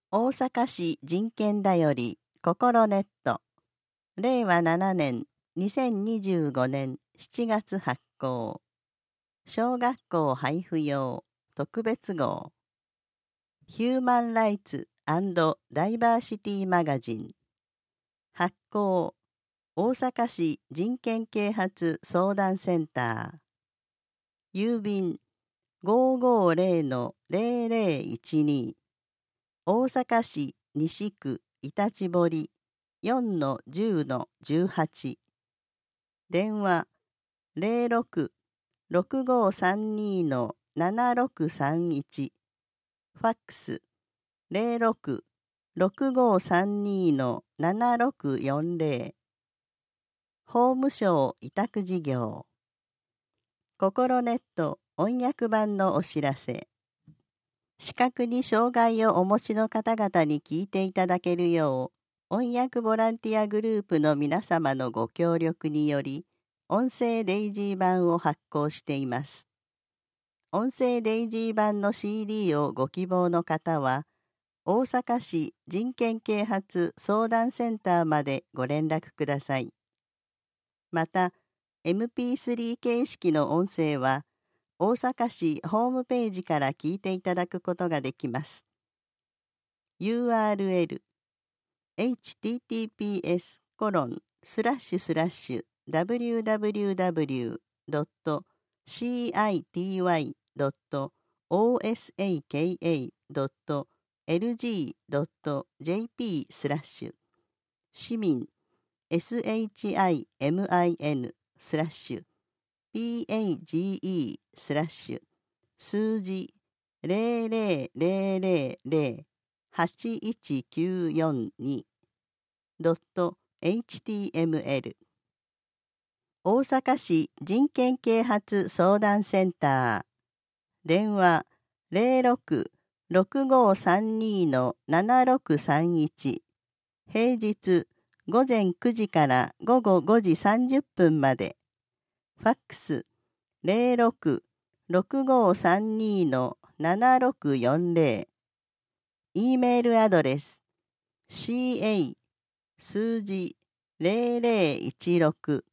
大阪市人権だより心ネット令和7年2025年7月発行小学校配布用特別号ヒューマンライツ&ダイバーシティマガジン発行大阪市人権啓発相談センター郵便 550-0012 大阪市西区板地堀 4-10-18 電話 06-6532-7631 ファックス 06-6532-7640 法務省委託事業心ネット翻訳版のお知らせ視覚に障害をお持ちの方々に聞いていただけるよう、翻訳ボランティアグループの皆様のご協力により、音声デイジー版を発行しています。音声デイジー版の CD をご希望の方は、大阪市人権啓発相談センターまでご連絡ください。また、MP3 形式の音声は、大阪市ホームページから聞いていただくことができます。URL https://www.city.osaka.lg.jp/ 市民 SHIMIN/PAGE/ 数字 0000-8194.html 大阪市人権啓発相談センター電話 06-6532-7631 平日午前9時から午後5時30分までファックス 06-6532-7640 E メールアドレス ca 数字0016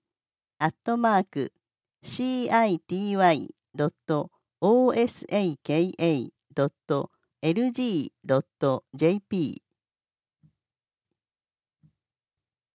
@city.osaka.lg.jp